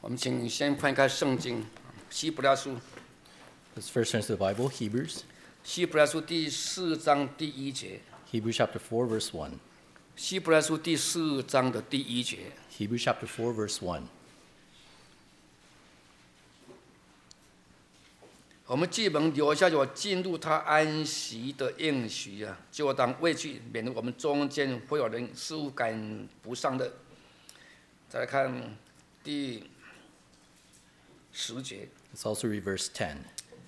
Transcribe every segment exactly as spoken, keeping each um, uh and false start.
我们请先翻开圣经，希伯来书， Let's first turn to the Bible, Hebrews. 希伯来书第四章第一节， Hebrews chapter four, verse one. 希伯来书第四章的第一节， Hebrews chapter four, verse one. 我们既蒙留下有进入他安息的应许啊，就当畏惧，免得我们中间会有人似乎赶不上的。再来看第十节， Let's also read verse ten.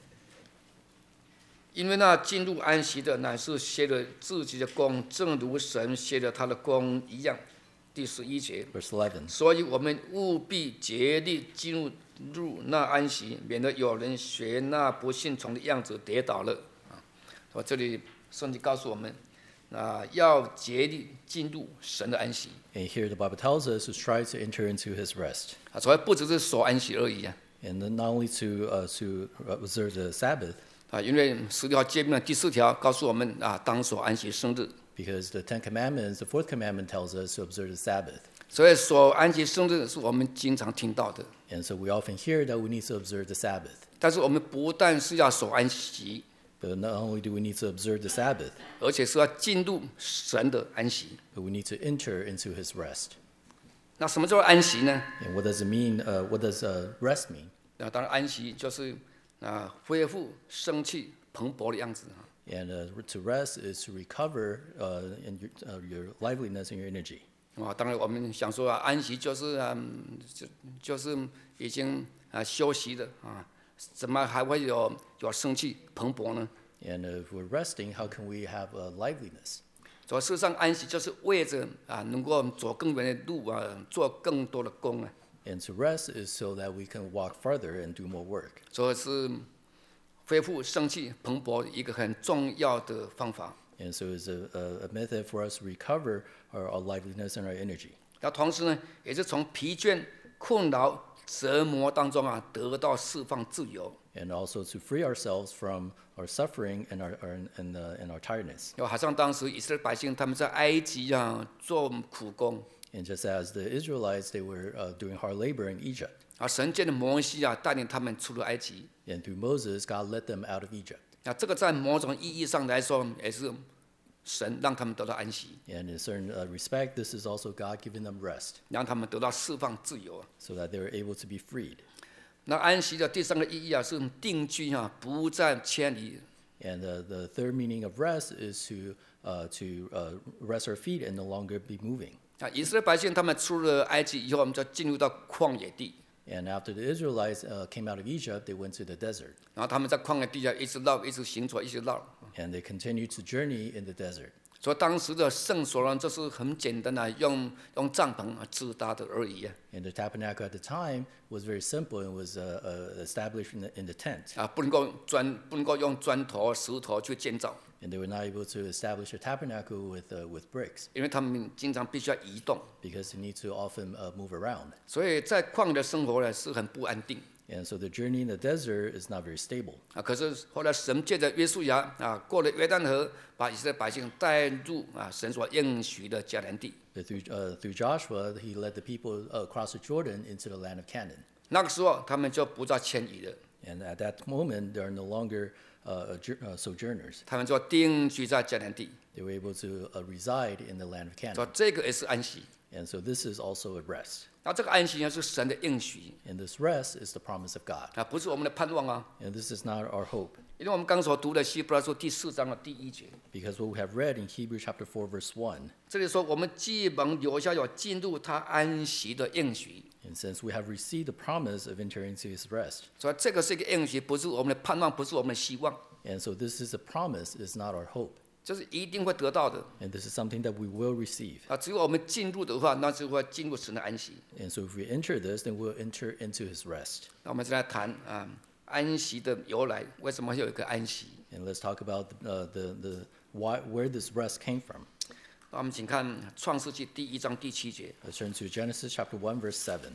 因为那进入安息的乃是歇了自己的功，正如神歇了他的功一样。第十一节， Verse eleven. 所以我们务必竭力进入入那安息，免得有人学那不信从的样子跌倒了。啊，所以这里圣经告诉我们，啊，要竭力进入神的安息。 And here the Bible tells us to try to enter into his rest. 啊，所以不只是守安息而已啊。 And then not only to, uh, to observe the Sabbath, 啊，因为十条诫命的第四条告诉我们啊，当守安息生日。 because the Ten Commandments, the fourth commandment tells us to observe the Sabbath. 所以守安息生日是我们经常听到的。 And so we often hear that we need to observe the Sabbath. 但是我们不但是要守安息， But not only do we need to observe the Sabbath, 而且是要进入神的安息。 but we need to enter into his rest. 那什么叫安息呢？ And what does it mean? Uh, what does uh, rest mean? 那当然，安息就是啊恢复生气蓬勃的样子啊。 And uh, to rest is to recover uh, in your, uh, your liveliness and your energy. 啊，当然我们想说啊，安息就是啊，就就是已经啊休息的啊，怎么还会有有生气蓬勃呢？ And uh, if we're resting, how can we have uh, liveliness? 所以事实上，安息就是为着啊能够走更远的路啊，做更多的工啊。 And to rest is so that we can walk farther and do more work. 所以是恢复生气蓬勃一个很重要的方法。 And so it's a, a, a method for us to recover our, our liveliness and our energy. 那同时呢，也是从疲倦、困扰、折磨当中啊，得到释放自由。 And also to free ourselves from our suffering and our, our, and, uh, and our tiredness. 就好像当时以色列百姓他们在埃及啊做苦工， And just as the Israelites, they were uh, doing hard labor in Egypt. 啊，神借着摩西啊带领他们出了埃及。 And through Moses, God led them out of Egypt. 那这个在某种意义上来说，也是神让他们得到安息， And in a certain uh, respect, this is also God giving them rest 让他们得到释放自由啊。 so that they were able to be freed. 那安息的第三个意义啊，是定居啊，不再迁移。 And uh, the third meaning of rest is to, uh, to uh, rest our feet and no longer be moving. 啊，以色列百姓他们出了埃及以后，我们就进入到旷野地， And after the Israelites uh, came out of Egypt, they went to the desert. 然后他们在旷野地下一直绕，一直行走，一直绕。 And they continued to journey in the desert. 所以当时的圣所呢，就是很简单的用用帐篷啊支搭的而已啊。 And the tabernacle at the time was very simple and was uh, uh, established in the, in the tent. 啊，不能够砖，不能够用砖头、石头去建造， And they were not able to establish a tabernacle with, uh, with bricks 因为他们经常必须要移动， because they need to often uh, move around. 所以在旷野的生活呢是很不安定 And so the journey in the desert is not very stable. 啊。可是后来神借着约书亚啊过了约旦河，把以色列百姓带入啊神所应许的迦南地。 But through, uh, through Joshua, he led the people uh, across the Jordan into the land of Canaan. 那个时候他们就不再迁移了， And at that moment, they are no longer uh, jour- uh, sojourners. 他们就定居在迦南地。 They were able to uh, reside in the land of 所以 Canaan. 这个也是安息。 And so this is also a rest. 那这个安息呢是神的应许 And this rest is the promise of God. 啊，不是我们的盼望啊。 And this is not our hope. 因为我们刚所读的希伯来书第四章的第一节， Because what we have read in Hebrews chapter four, verse one, 这里说我们既蒙留下有进入他安息的应许， and since we have received the promise of entering into his rest, 所以这个是一个应许，不是我们的盼望，不是我们的希望， and so this is a promise, it's not our hope. 这是一定会得到的 And this is something that we will receive. 啊。只有我们进入的话，那就会进入神的安息。 And so if we enter this, then we'll enter into his rest. 那我们再来谈啊安息的由来，为什么会有一个安息？ And let's talk about uh, the, the, why, where this rest came from. 那我们请看创世纪第一章第七节。 Let's turn to Genesis chapter one, verse seven.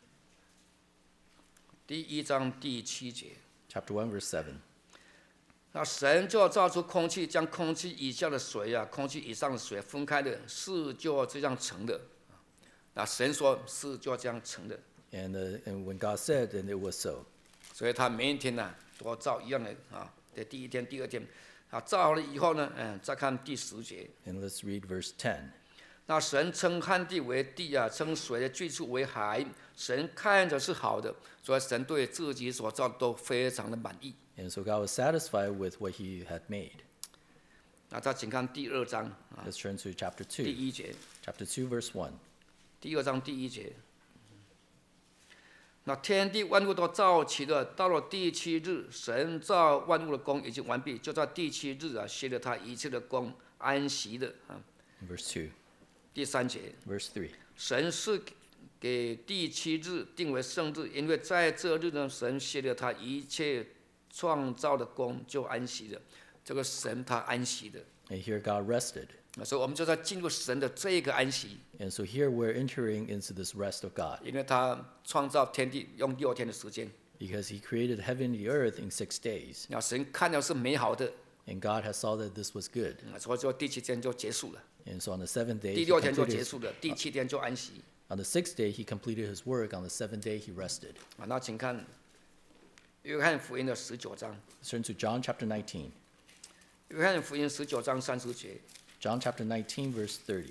第一章第七节， Chapter one, verse seven. 那神就造出空气，将空气以下的水啊，空气以上的水分开的，事就这样成的。那神说事就这样成的。 And, uh, and when God said, then it was so. 所以他每一天呢、啊，都造一样的啊。这第一天、第二天，啊，造好了以后呢，嗯，再看第十节。 And let's read verse ten. 那神称旱地为地啊，称水的最初为海。神看着是好的，所以神对自己所造的都非常的满意。 And so God was satisfied with what he had made. 那再请看第二章啊， Let's turn to chapter 第 two. 一节。 Chapter two, verse one. 第二章第一节。那天地万物都造齐了，到了第七日，神造万物的工已经完毕，就在第七日啊，歇了他一切的工，安息的啊。 Verse two. 第三节， Verse three. 神是给第七日定为圣日，因为在这日呢，神歇了他一切创造的工，就安息了。这个神他安息的， And here God rested. 所以我们就在进入神的这个安息， And so here we're entering into this rest of God 因为他创造天地用六天的时间， because he created heaven and the earth in six days. 那神看到是美好的， And God has saw that this was good. 所以说第七天就结束了， And so on the seventh day, 第 he 六天就 completed 结 his, 束了，第七天就安息。 on the sixth day, he completed his work. On the seventh day, he rested. 啊，那请看约翰福音的十九章， Let's turn to John chapter nineteen. 约翰福音十九章三十节。 John chapter nineteen, verse thirty.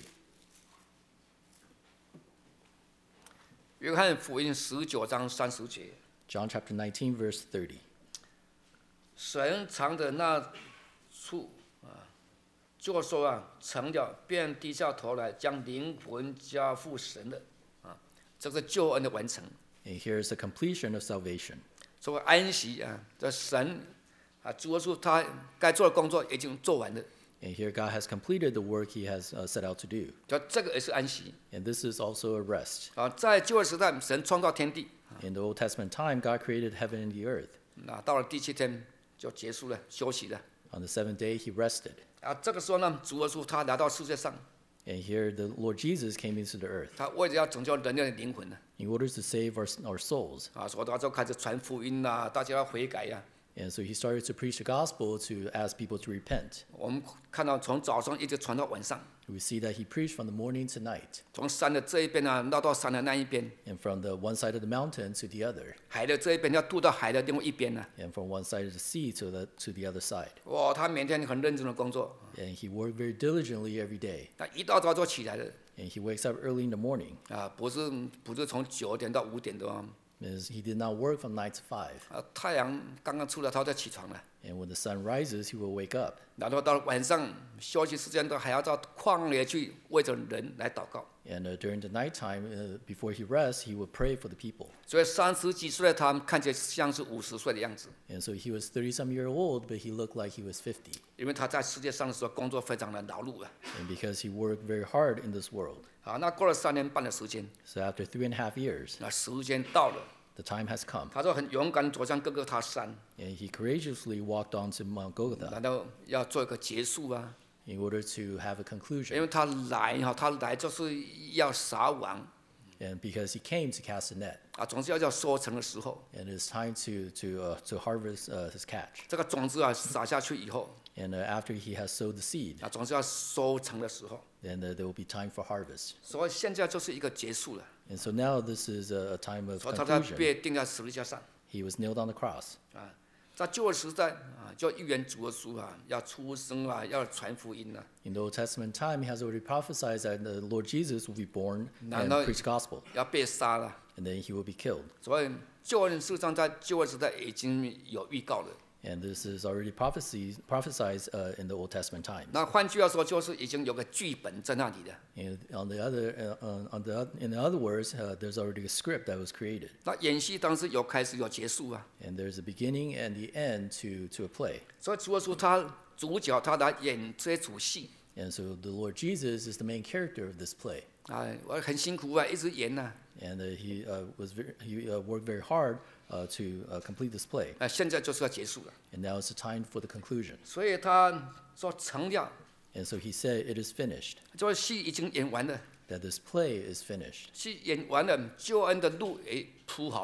约翰福音十九章三十节， John chapter nineteen, verse thirty. 神藏的那处啊，就说啊，成了，便低下头来，将灵魂交付神的啊，这是救恩的完成。 And here is the completion of salvation. 所以安息啊，这神啊，主耶稣他该做的工作已经做完了， And here God has completed the work he has uh, set out to do. 就这个也是安息 And this is also a rest. 啊。在旧约时代，神创造天地， In the Old Testament time, God created heaven and the earth. 那到了第七天就结束了，休息了 On the seventh day, he rested. 啊。这个时候呢，主耶稣他来到世界上， And here the Lord Jesus came into the earth 他为了要拯救人类的灵魂呢 in order to save our, our souls. 啊，所以他就开始传福音呐、大家要悔改呀、 And so he started to preach the gospel to ask people to repent. 我们看到从早上一直传到晚上， We see that he preached from the morning to night, 从山的这一边啊绕到山的那一边， and from the one side of the mountain to the other, 海的这一边要渡到海的另外一边呢、 and from one side of the sea to the, to the other side. 哇，他每天很认真的工作， And he worked very diligently every day. 他一大早就起来了 And he wakes up early in the morning. 啊，不是不是从九点到五点的啊， As he did not work from nine to five. 啊太阳刚刚出来他就起床了， And when the sun rises, he will wake up. 然后到了晚上休息时间都还要到旷野去为着人来祷告， And uh, during the nighttime, uh, before he rests, he would pray for the people. 所以三十几岁的他看起来像是五十岁的样子， And so he was thirty-some year old, but he looked like he was fifty. 因为他在世界上的时候工作非常的劳碌啊。 And because he worked very hard in this world. 好，那过了三年半的时间， So after three and a half years, 那时间到了， the time has come. 他就很勇敢走向各个他山， And he courageously walked onto Mount Golgotha 然后要做一个结束啊。 in order to have a 因 conclusion. 为他来哈，他来就是要撒网 And because he came to cast a net. 啊，总是要叫收成的时候， And it's time to, to, uh, to harvest uh, his catch. 这个种子啊撒下去以后 And uh, after he has sowed the seed, 啊，总是要收成的时候， then uh, there will be time for harvest. 所以现在就是一个结束了。 And so now this is a, a time of 所以他在 conclusion. 被钉在十字架上 He was nailed on the cross. 啊，在旧的时代啊，就预言主耶稣啊要出生啊，要传福音啊。 In the Old Testament time, he has already prophesied that the Lord Jesus will be born and No, no. preach gospel, 要被杀了， and then he will be killed. 所以旧恩事实上在旧的时代已经有预告了。 And this is already prophesied, prophesied uh, in the Old Testament times. 那换句话说，就是已经有个剧本在那里的。 And on the other, uh, uh, on the, oth- in other words, uh, there's already a script that was created. 那演戏当时有开始有结束啊， And there's a beginning and the end to, to a play. 所以主耶稣他主角他来演这出戏 And so the Lord Jesus is the main character of this play. 啊，我很辛苦啊，一直演呐、 And uh, he, uh, was very, he uh, worked very hard uh, to uh, complete this play. 啊，现在就是要结束了。 And now it's the time for the conclusion. 所以他说成了， And so he said, it is finished, 这个戏已经演完了， that this play is finished. 戏演完了，救恩的路也铺好了。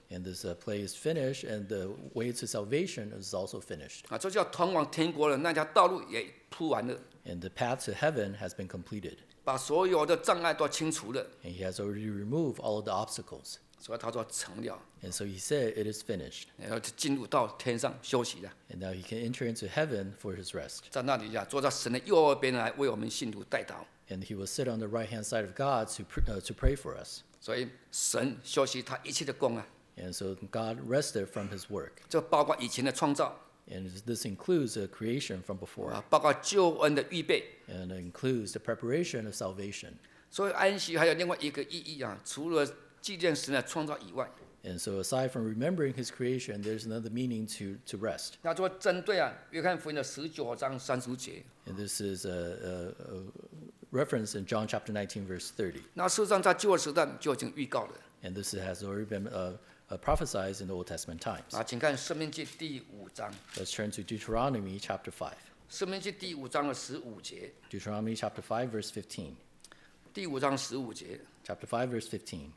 And this uh, play is finished, and the way to salvation is also finished. 啊，这叫通往天国的那条道路也铺完了， And the path to heaven has been completed. 把所有的障碍都清除了， And he has already removed all of the obstacles. 所以他说成了， And so he said, it is finished. 然后就进入到天上休息了， And now he can enter into heaven for his rest. 在那里呀，坐在神的右边来为我们信徒代祷。 And he will sit on the right-hand side of God to, pr- uh, to pray for us. 所以神休息他一切的功啊， And so God rested from his work. 这包括以前的创造 And this includes the creation from before. 啊，包括救恩的预备。 And it includes the preparation of salvation. 所以安息还有另外一个意义啊，除了纪念神的创造以外， And so aside from remembering his creation, there's another meaning to, to rest. 那就针对啊约翰福音的十九章三十节， And this is a, a, a reference in John chapter nineteen, verse thirty. 那事实上在旧约时代就已经预告了 And this has already been uh, uh, prophesied in the Old Testament times. 啊，请看《申命记》第五章， Let's turn to Deuteronomy chapter five. 《申命记》第五章的十五节， Deuteronomy chapter five, verse fifteen. 第五章十五节， Chapter five, verse fifteen.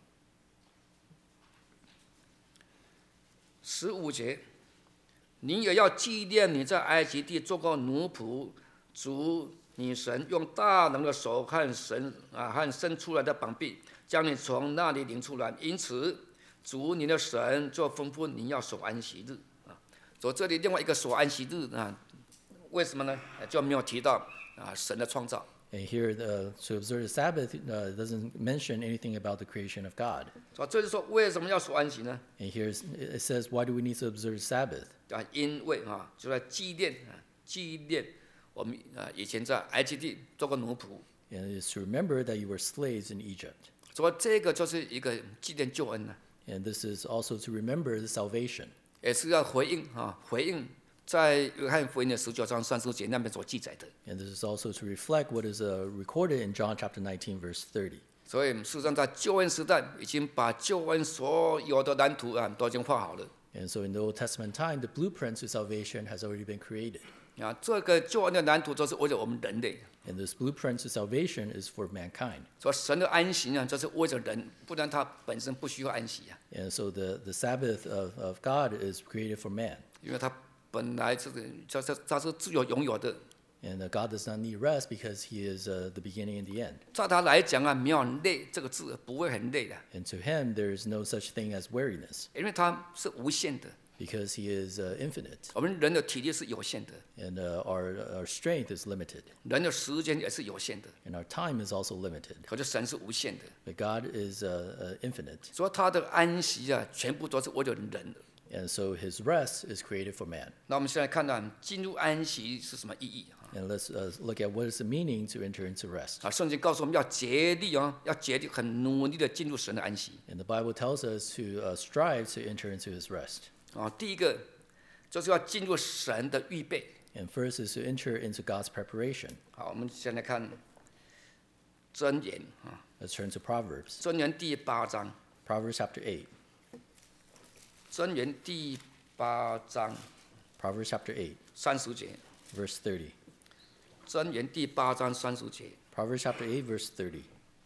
十五节，你也要纪念你在埃及地做过奴仆，主你神用大能的手和神啊和伸出来的膀臂，将你从那里领出来。因此，主你的神就吩咐你要守安息日啊。所以这里另外一个守安息日啊，为什么呢？就没有提到啊神的创造。 And here, uh, to observe the Sabbath uh, doesn't mention anything about the creation of God. 所以这就是说，为什么要守安息呢？ And here it says, why do we need to observe Sabbath? 啊，因为啊，就在纪念啊，纪念我们啊以前在埃及地做过奴仆， And it is to remember that you were slaves in Egypt. 所以这个就是一个纪念救恩呢、 And this is also to remember the salvation. 也是要回应啊，回应在约翰福音的十九章三十节那边所记载的。 And this is also to reflect what is uh, recorded in John chapter nineteen, verse thirty. 所以事实上，在救恩时代，已经把救恩所有的蓝图啊都已经画好了。 And so in the Old Testament time, the blueprint to salvation has already been created. 啊，这个救恩的蓝图就是为了我们人类。 And this blueprint to salvation is for mankind. 所以神的安息呢，就是为了人，不然他本身不需要安息啊， And so the, the Sabbath of, of God is created for man. 因为他本来这个这这他是自由拥有的， And uh, God does not need rest because he is uh, the beginning and the end. 在他来讲啊，没有累这个字不会很累的， And to him, there is no such thing as weariness 因为他是无限的， because he is uh, infinite. 我们人的体力是有限的， And uh, our, our strength is limited. 人的时间也是有限的， And our time is also limited. 可是神是无限的， But God is uh, uh, infinite. 所以他的安息啊，全部都是为了人的。 And so his rest is created for man. 那我们现在看到进入安息是什么意义啊？ And let's uh, look at what is the meaning to enter into rest. 啊，圣经告诉我们要竭力啊，要竭力很努力的进入神的安息 And the Bible tells us to uh, strive to enter into his rest. 啊。第一个就是要进入神的预备。 And first is to enter into God's preparation. 好，我们先来看箴言啊， Let's turn to Proverbs. 箴言第八章， Proverbs chapter eight. 箴言第八章 Proverbs chapter eight, 三十节， verse thirty. 箴言第八章三十节。 Proverbs chapter eight, verse thirty.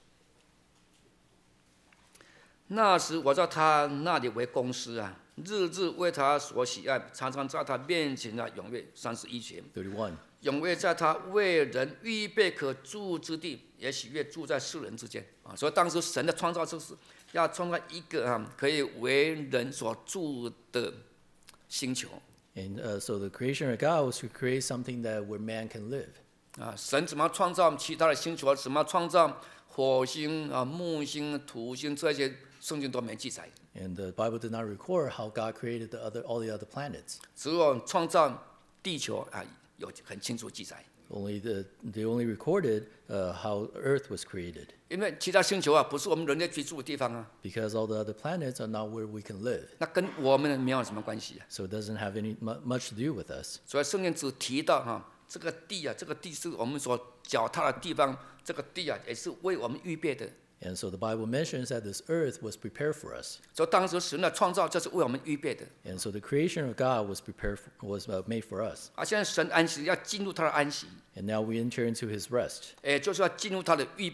那时我在他那里为公司啊，日日为他所喜爱，常常在他面前啊踊跃。三十一节， thirty-one. 踊跃在他为人预备可住之地，也喜悦住在世人之间啊。所以当时神的创造就是要创造一个啊可以为人所住的星球 And uh, so the creation of God was to create something that where man can live. 啊。神怎么创造其他的星球？怎么创造火星啊、木星、土星这些？圣经都没记载， And the Bible did not record how God created the other, all the other planets. 只有创造地球啊有很清楚记载。 Only the, they only recorded uh, how Earth was created. 因为其他星球啊不是我们人类居住的地方啊， Because all the other planets are not where we can live. 那跟我们没有什么关系啊。 So it doesn't have any mu- much to do with us. 所以圣经只提到哈、这个地啊，这个地是我们所脚踏的地方，这个地啊也是为我们预备的。 And so the Bible mentions that this earth was prepared for us. 所以当时神的创造就是为我们预备的。 And so the creation of God was prepared for, was uh, made for us. 而现在神安息，要进入他的安息， And now we enter into his rest. 哎，就是要进入他的预备。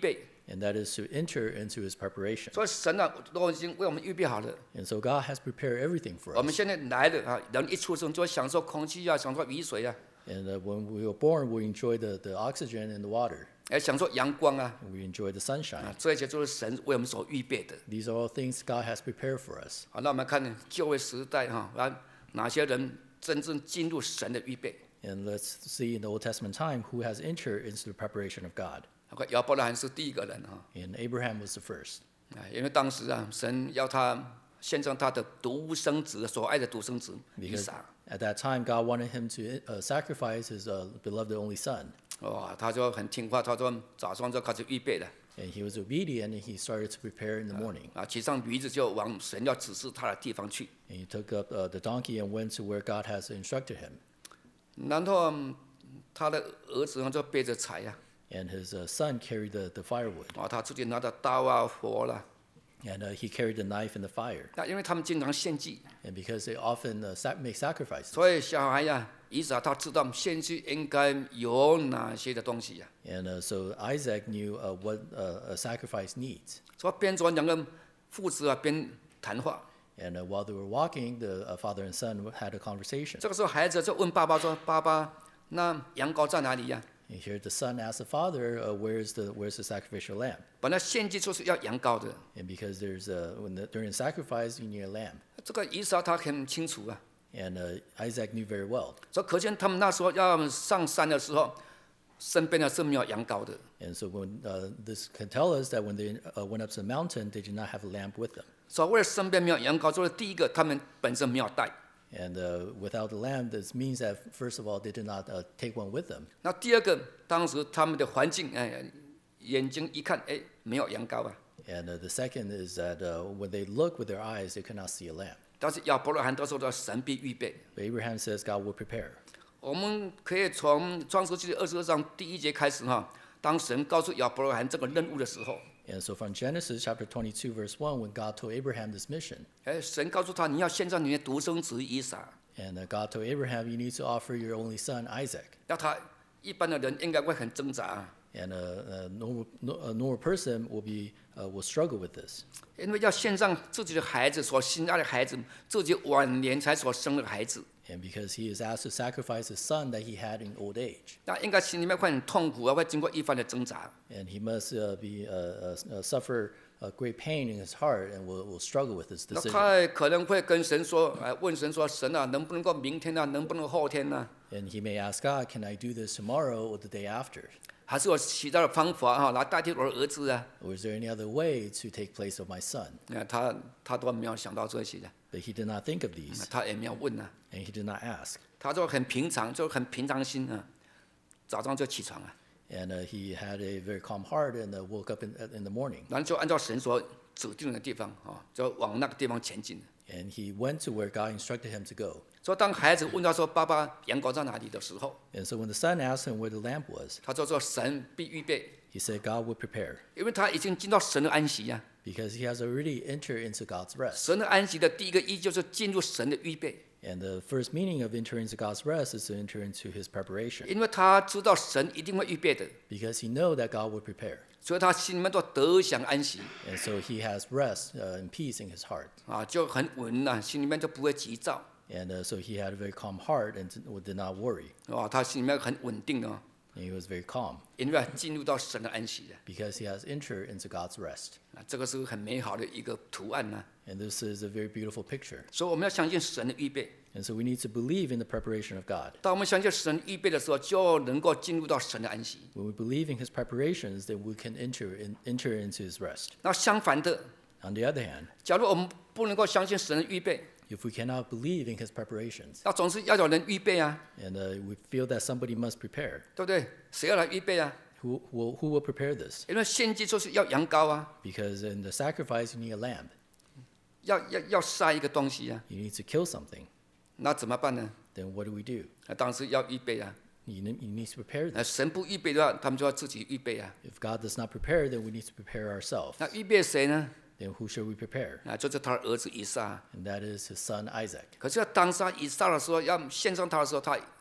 and that is to enter into his preparation. 所以神啊都已经为我们预备好了。 And so God has prepared everything for 我们 us. 现在来了啊，人一出生就会享受空气啊，享受雨水啊， And uh, when we were born, we enjoy the, the oxygen and the water. 哎，享受阳光啊， We enjoy the sunshine. 啊，这一切都是神为我们所预备的。 These are all things God has prepared for us. 好，那我们看旧约时代哈，啊，哪些人真正进入神的预备？ And let's see in the Old Testament time who has entered into the preparation of God. 亚伯拉罕是第一个人哈， And Abraham was the first. 啊，因为当时啊，神要他献上他的独生子，所爱的独生子以 Because 撒。 at that time, God wanted him to uh, sacrifice his uh, beloved only son. 哇，他就很听话，他说早上就开始预备了， And he was obedient, and he started to prepare in the morning. 啊，骑上驴子就往神要指示他的地方去。 And he took up uh, the donkey and went to where God has instructed him. 然后嗯他的儿子呢就背着柴呀、 And his uh, son carried the, the firewood. 啊，他自己拿着刀啊、火啦。 And uh, he carried the knife and the fire. 那因为他们经常献祭， And because they often uh, sac- make sacrifices. 所以小孩呀、以撒他知道献祭应该有哪些的东西呀、 And uh, so Isaac knew uh, what uh, a sacrifice needs. 所以边走两个父子啊边谈话。 And uh, while they were walking, the uh, father and son had a conversation. 这个时候孩子就问爸爸说：“爸爸，那羊羔在哪里呀、 And here the son asked the father, uh, "Where's the where's the sacrificial lamb?" 本来献祭就是要羊羔的， And because there's a, when the, during sacrifice, you need a lamb. 这个以撒他很清楚啊。 And uh, Isaac knew very well. 所以可见他们那时候要上山的时候，身边呢是没有羊羔的。 And so when uh, this can tell us that when they uh, went up to the mountain, they did not have a lamb with them. 所谓身边没有羊羔，就是第一个他们本身没有带。 And uh, without the lamb, this means that first of all, they did not uh, take one with them. 那第二个，当时他们的环境，哎，眼睛一看，哎，没有羊羔啊。 And uh, the second is that uh, when they look with their eyes, they could not see a lamb. 但是亚伯拉罕都说到神必预备。 But Abraham says God will prepare. 我们可以从创世纪二十二章第一节开始哈，当神告诉亚伯拉罕这个任务的时候， And so from Genesis chapter twenty-two, verse one, when God told Abraham this mission, 哎，神告诉他你要献上你的独生子以撒。 and uh, God told Abraham, you need to offer your only son, Isaac. 那他一般的人应该会很挣扎啊， And a, a, normal, no, a normal person will, be, uh, will struggle with this. 因为要献上自己的孩子，所心爱的孩子，自己晚年才所生的孩子， And because he is asked to sacrifice his son that he had in old age. 那应该心里面会很痛苦啊，会经过一番的挣扎。 And he must uh, be, uh, uh, uh, suffer a great pain in his heart and will, will struggle with this 那 decision. 他可能会跟神说，哎，问神说，神啊，能不能够明天啊，能不能后天呢、 And he may ask God, can I do this tomorrow or the day after? 还是有其他的方法哈、来代替我的儿子啊？ Or is there any other way to take place of my son? 那他他都没有想到这些的， But he did not think of these, 他也没有问啊， and he did not ask. 他就很平常，就很平常心啊，早上就起床了， And uh, he had a very calm heart and uh, woke up in, in the morning. 然后就按照神所指定的地方啊，就往那个地方前进。 And he went to where God instructed him to go. 所以当孩子问他说：“爸爸，羊羔在哪里？”的时候， And so when the son asked him where the lamb was, 他就说：“神必预备， he said God would prepare 因为他已经进到神的安息呀、 because he has already entered into God's rest. 神的安息的第一个意义就是进入神的预备， And the first meaning of entering into God's rest is to enter into his preparation 因为他知道神一定会预备的， because he know that God would prepare. 所以他心里面都得享安息 And so he has rest uh, and peace in his heart. 啊，就很稳呐、心里面就不会急躁 And uh, so he had a very calm heart and did not worry. 啊，他心里面很稳定哦， And he was very calm 因为进入到神的安息了 because he has entered into God's rest. 啊，这个是很美好的一个图案呐、 And this is a very beautiful picture. 所以我们要相信神的预备。 And so we need to believe in the preparation of God. 当我们相信神预备的时候，就能够进入到神的安息。 When we believe in his preparations, then we can enter, in, enter into his rest. 那相反的， On the other hand, 假如我们不能够相信神的预备， if we cannot believe in his preparations, 那总是要有人预备啊， and uh, we feel that somebody must prepare, 对不对？谁要来预备啊？ who, who, will, who will prepare this? 因为献祭就是要羊羔啊， Because in the sacrifice, you need a lamb. 要要要杀一个东西啊， You need to kill something. 那怎么办呢？ Then what do we do? 那当时要预备啊， You need, you need to prepare 那 this. 神不预备的话，他们就要自己预备啊。 If God does not prepare, then we need to prepare ourselves. 那预备谁呢？ Then who should we prepare? 啊，就是他的儿子以撒。 And that is his son Isaac. 可是要当杀以撒的时候，要献上他的时候，他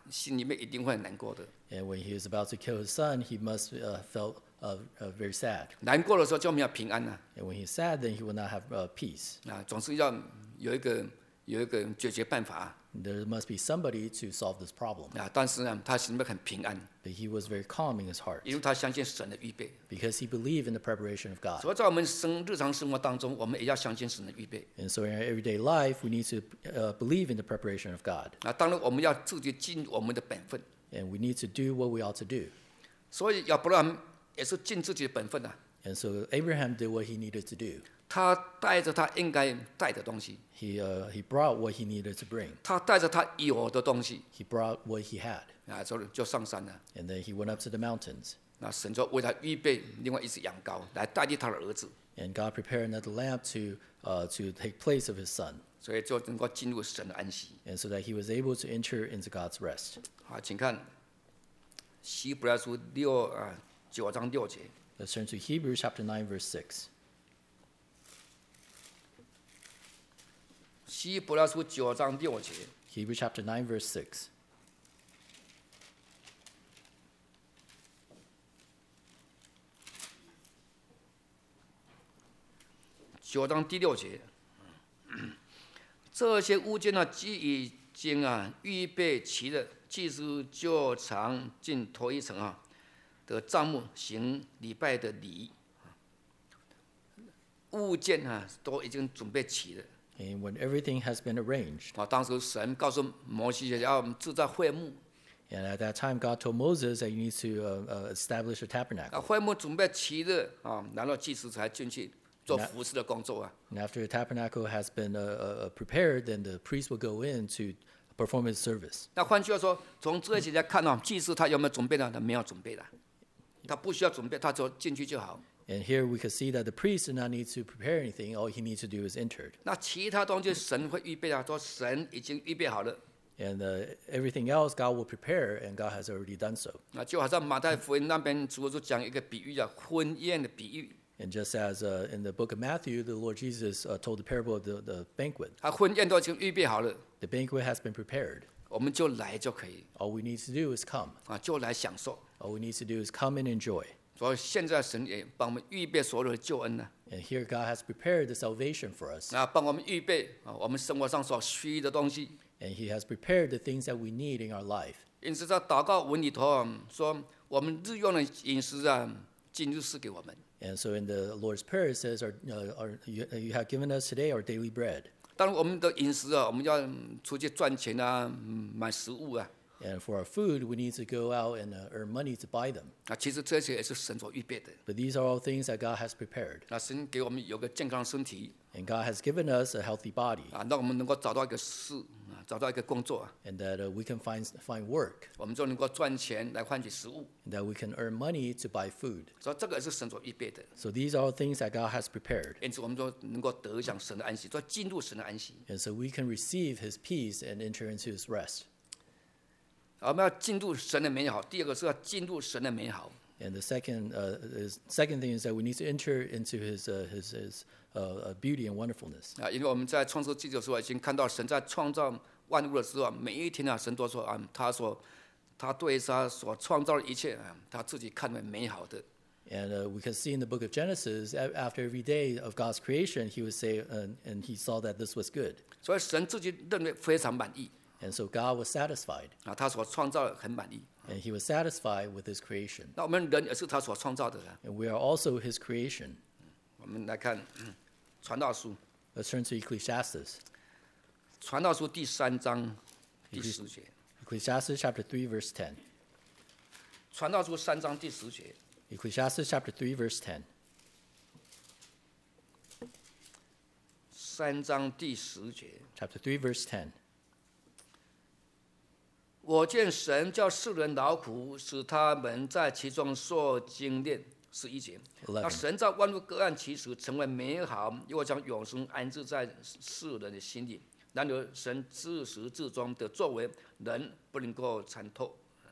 心里面一定会很难过的。 And when he was about to kill his son, he must uh, felt uh, uh, very sad. 难过的时候就没有平安了 And when he's sad, then he will not have uh, peace. 啊，总是要有一个有一个解决办法 There must be somebody to solve this problem. 啊。但是呢，他心里面很平安， But he was very calm in his heart 因为他相信神的预备。 because he believed in the preparation of God. 所以在我们生日常生活当中，我们也要相信神的预备 And so in our everyday life, we need to uh, believe in the preparation of God. 啊。当然，我们要自己尽我们的本分。 And we need to do what we ought to do. 所以亚伯拉罕也是尽自己的本分啊。 And so Abraham did what he needed to do. 他带着他应该带的东西， He, uh, he brought what he needed to bring. 他带着他有的东西 He brought what he had. 啊，就就上山了。 And then he went up to the mountains. 那神就为他预备另外一只羊羔来代替他的儿子， And God prepared another lamb to, uh, to take place of his son. 所以就能够进入神的安息。 And so that he was able to enter into God's rest. 好，请看希伯来书六啊九章六节。 Let's turn to Hebrews chapter nine, verse six. 希伯来书九章六节， Hebrews chapter nine, verse six. 九章第六节，这些物件呢，既已经啊预备齐了，祭司就常进头一层啊的帐幕行礼拜的礼。物件啊都已经准备齐了。 And when everything has been arranged, 啊，当时神告诉摩西要制造会幕， and at that time God told Moses that you need to uh, uh, establish a 啊， tabernacle. 会幕准备齐了啊，然后祭司才进去做服侍的工作啊。 And after the tabernacle has been uh, uh, prepared, then the priest will go in to perform his service. 那换句话说，从这一节来看呢，祭司他有没有准备呢？他没有准备的，他不需要准备，他就进去就好。 And here we can see that the priest did not need to prepare anything. All he needs to do is enter. 那其他东西神会预备啊，说神已经预备好了。 And uh, everything else God will prepare, and God has already done so. 那就好像马太福音那边主就讲一个比喻啊，婚宴的比喻。 And just as uh, in the book of Matthew, the Lord Jesus uh, told the parable of the, the banquet. 他婚宴都已经预备好了， The banquet has been prepared. 我们就来就可以 All we need to do is come. 啊，就来享受。 All we need to do is come and enjoy. 所以现在神也帮我们预备所有的救恩呢， And here God has prepared the salvation for us. 啊，帮我们预备啊，我们生活上所需的东西。 And he has prepared the things that we need in our life. 因此，在祷告文里头啊说，我们日用的饮食啊，今日赐给我们。 And so in the Lord's Prayer it says, our, uh, our, you, you have given us today our daily bread. 当然，我们的饮食啊，我们要嗯出去赚钱啊，嗯买食物啊， And for our food, we need to go out and uh, earn money to buy them. 啊，其实这些也是神所预备的。 But these are all things that God has prepared. 那神给我们有个健康的身体 And God has given us a healthy body, 啊，让我们能够找到一个事啊，找到一个工作啊， and that uh, we can find, find work, 我们就能够赚钱来换取食物。 and that we can earn money to buy food. 所以这个也是神所预备的。 So these are all things that God has prepared. 因此，我们就能够得享神的安息，就进入神的安息。 And so we can receive his peace and enter into his rest. 我们要进入神的美好。第二个是要进入神的美好。 And the second, uh, is, second thing is that we need to enter into his, uh, his, his uh, uh, beauty and wonderfulness. 啊，因为我们在创世纪的时候已经看到神在创造万物的时候啊，每一天啊，神都说啊，他说他对他所创造的一切啊，他自己看为美好的。 And uh, we can see in the book of Genesis, a- after every day of God's creation, he would say, uh, and he saw that this was good. 所以神自己认为非常满意 And so God was satisfied, 啊，他所创造的很满意。 and he was satisfied with his creation. 那我们人也是他所创造的啊。 And we are also his creation. 我们来看嗯传道书， Let's turn to Ecclesiastes. 传道书第三章第十节。 Ecclesiastes chapter three, verse ten. 传道书三章第十节。 Ecclesiastes chapter three, verse ten. 三章第十节。 Chapter three, verse ten. 我见神叫世人劳苦，使他们在其中受精炼。十一节， Eleven. 那神在万物各按其时成为美好，又将永生安置在世人的心里。然而神自始至终的作为，人不能够参透。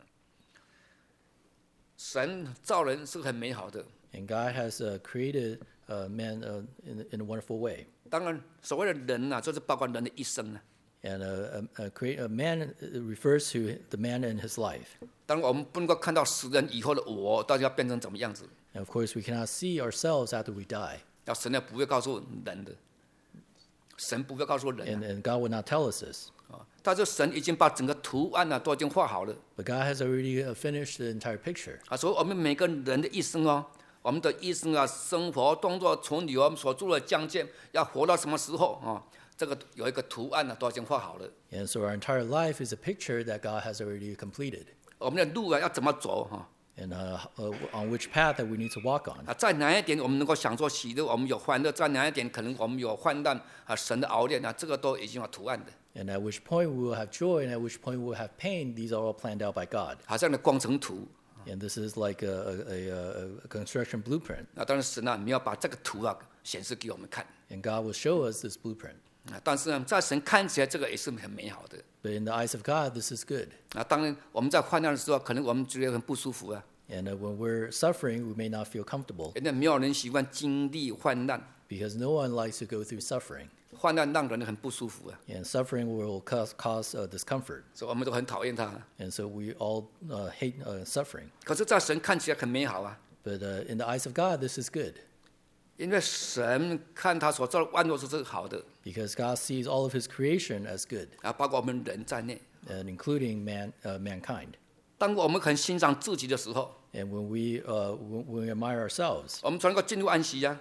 神造人是很美好的， And God has uh, created uh, man uh, in, in a wonderful way. 当然所谓的人呐、啊，就是包括人的一生啊。 And a, a, a, create, a man refers to the man in his life. 当然，我们不能够看到死人以后的我到底要变成怎么样子。 And of course, we cannot see ourselves after we die. 要神呢不会告诉人的，神不会告诉人、啊。 And, and God will not tell us this. 啊，但是神已经把整个图案呢、啊、都已经画好了。 But God has already finished the entire picture. 啊，所以我们每个人的一生哦，我们的一生啊，生活、动作、从你我们所住的疆界，要活到什么时候啊？这个有一个图案呢、啊，都已经画好了。 And so our entire life is a picture that God has already completed. 我们的路啊要怎么走哈？ And uh, uh, on which path that we need to walk on. 啊，在哪一点我们能够享受喜乐，我们有欢乐；在哪一点可能我们有患难啊，神的熬炼啊，这个都已经有图案的。 And at which point we will have joy, and at which point we will have pain. These are all planned out by God. 好像的工程图。 And this is like a, a, a, a construction blueprint. 啊，当然神啊，你要把这个图啊显示给我们看。 And God will show us this blueprint. 啊，但是呢，在神看起来这个也是很美好的。 But in the eyes of God, this is good. 啊，当然我们在患难的时候，可能我们觉得很不舒服啊。 And uh, when we're suffering, we may not feel comfortable 因为没有人喜欢经历患难， because no one likes to go through suffering. 患难让人很不舒服啊， And suffering will cause, cause uh, discomfort. 所以我们都很讨厌它。 And so we all uh, hate uh, suffering. 可是，在神看起来很美好啊， But uh, in the eyes of God, this is good 因为神看他所造的万物都是好的 because God sees all of His creation as good, 啊，包括我们人在内。 and including man, uh, mankind. 当我们很欣赏自己的时候， And when we, uh, when we admire ourselves, 我们才能够进入安息呀、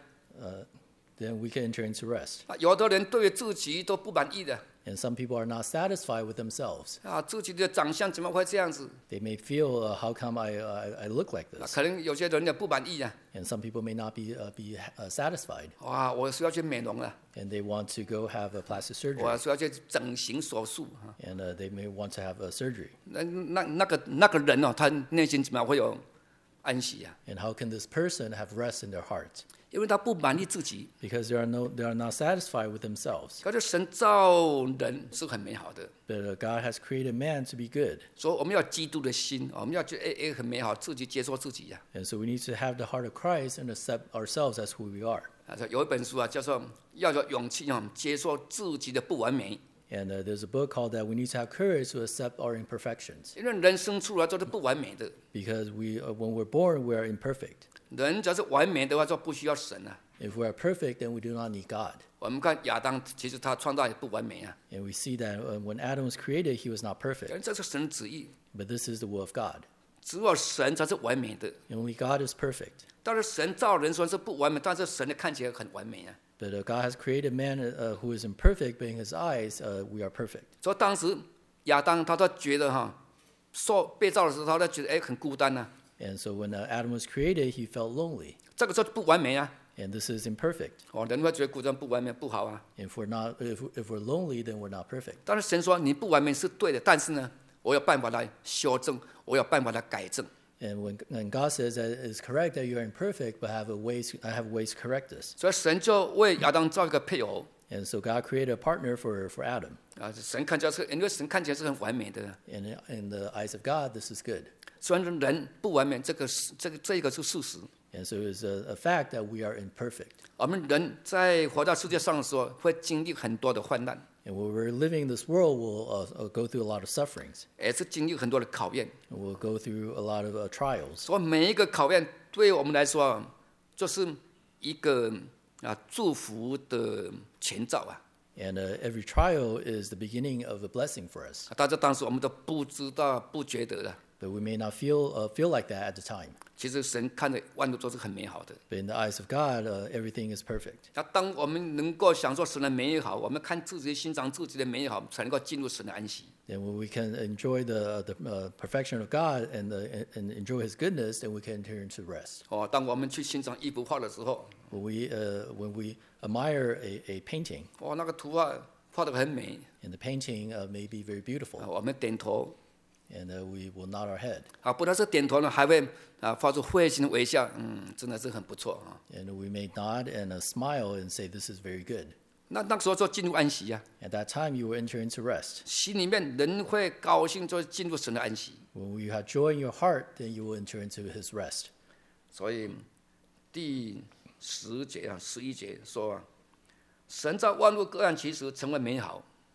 then we can enter into rest. 啊。有的人对自己都不满意的 And some people are not satisfied with themselves. 啊，自己的长相怎么会这样子 They may feel, uh, how come I, uh, I look like 啊？ this? 可能有些人也不满意啊。 And some people may not be, uh, be uh, satisfied. 哇，我是要去美容了， And they want to go have a plastic surgery. 我是要去整形手术啊。 And uh, they may want to have a surgery. 那那那个那个人哦，他内心怎么会有安息啊？ And how can this person have rest in their heart? 因为他不满意自己。 Because they are, no, they are not satisfied with themselves. 可是神造人是很美好的， But uh, God has created man to be good. 所以我们要基督的心，我们要觉得哎哎很美好，自己接受自己呀、 And so we need to have the heart of Christ and accept ourselves as who we are. 啊。有一本书啊，叫做要有勇气啊，接受自己的不完美。 And uh, there's a book called that we need to have courage to accept our imperfections. 因为人生出来都是不完美的， Because we, uh, when we're born, we are imperfect. 人只要是完美的话，就不需要神啊。 If we are perfect, then we do not need God. 我们看亚当，其实他创造也不完美啊， And we see that uh, when Adam was created, he was not 但 perfect. 这是神的旨意， But this is the will of God. 只有神才是完美的。 And only God is perfect. 但是神造人虽然是不完美，但是神的看起来很完美啊。 But uh, God has created man uh, who is imperfect, but in his eyes, uh, we are perfect. 所以当时亚当他都觉得哈，受被造的时候，他都觉得哎很孤单呐、啊， And so when uh, Adam was created, he felt lonely. 这个就是不完美啊。 And this is imperfect. 哦，人会觉得孤单不完美不好啊。 If we're not, if, if we're lonely, then we're not perfect. 但是神说你不完美是对的，但是呢，我有办法来修正，我有办法来改正。 And when, when God says that it's correct that you're imperfect, but have a ways, I have ways to correct this. 所以神就为亚当造一个配偶 And so God created a partner for, for Adam. 啊。神看起来是，因为神看起来是很完美的， And in the eyes of God, this is good. 虽然人不完美，这个是这个这个是事实。 And so it's a, a fact that we are imperfect. 我们人在活在世界上的时候，会经历很多的患难， And when we're living in this world, we'll uh, uh, go through a lot of sufferings. 也是经历很多的考验。 And we'll go through a lot of uh, trials. 所以每一个考验对我们来说，就是一个啊祝福的前兆啊。 And uh, every trial is the beginning of a blessing for us. 但是当时我们都不知道、不觉得的。 But we may not feel, uh, feel like that at the time. 其实神看的万物都是很美好的。 But in the eyes of God, uh, everything is perfect. 那当我们能够享受神的美好，我们看自己、欣赏自己的美好，才能够进入神的安息。 And when we can enjoy the, the uh, perfection of God and, the, and enjoy His goodness, then we can enter into rest. 哦，当我们去欣赏一幅画的时候， When we, uh, when we admire a, a painting, 哦，那个图画画得很美， and the painting uh, may be very beautiful, 啊，我们点头， and uh, we will nod our head. 啊，不但是点头呢，还会啊发出会心的微笑，嗯，真的是很不错啊。 And we may nod and uh, smile and say, this is very good. 那那个时候就进入安息呀、啊， At that time, you will enter into rest. 心里面人会高兴，就进入神的安息。 When you have joy in your heart, then you will enter into His rest. 所以第十节啊，十一节说啊，神造万物各按其时成为美好，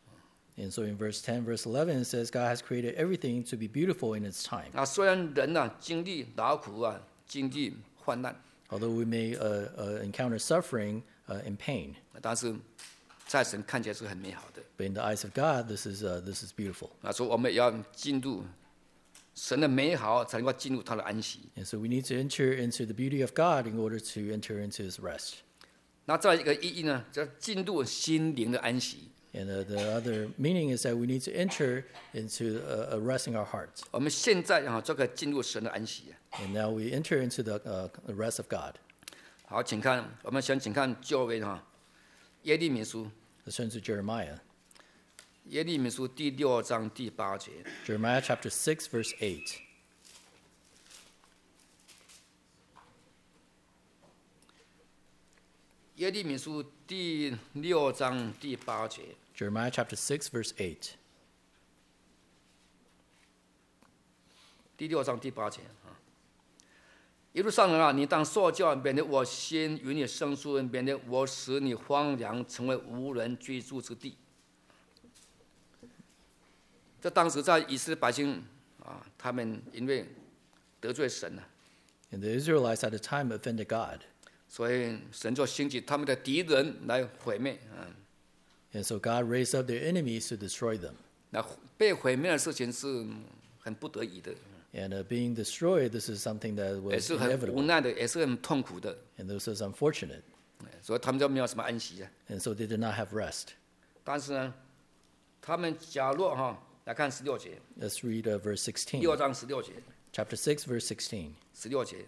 And so in verse ten, verse eleven, it says God has created everything to be beautiful in its time. 啊，虽然人呐、啊、经历劳苦啊，经历患难， Although we may uh, uh, encounter suffering uh, and pain, 但是在神看起来是很美好的。 but in the eyes of God, this is uh, this is beautiful. 啊，所以我们也要进入神的美好，才能够进入他的安息。 And so we need to enter into the beauty of God in order to enter into His rest. 那再一个意义呢，叫进入心灵的安息。 And uh, the other meaning is that we need to enter into a, a rest in our hearts. 我们现在啊，就可以进入神的安息。 And now we enter into the, uh, the rest of God. 好，请看，我们先请看旧约哈，耶利米书， Let's turn to Jeremiah. 耶利米书第六章第八节。 Jeremiah chapter six, verse eight. 耶利米书第六章第八节。 Jeremiah chapter six, verse eight. 第六章第八节啊，一路上人啊，你当受教，免得我先与你生疏，免得我使你荒凉，成为无人居住之地。这当时在以色列百姓啊，他们因为得罪神了， And the Israelites at the time offended God. 所以神就兴起他们的敌人来毁灭啊。 And so God raised up their enemies to destroy them. 那被毁灭的事情是很不得已的， And uh, being destroyed, this is something that 也 was 是很无 inevitable. 奈的，也是很痛苦的， And this was unfortunate. 所以他们就没有什么安息啊。 And so they did not have rest. 但是呢，他们假若哈来看十六节， Let's read uh, verse sixteen. 六章十六节， Chapter six, verse sixteen. 十六节。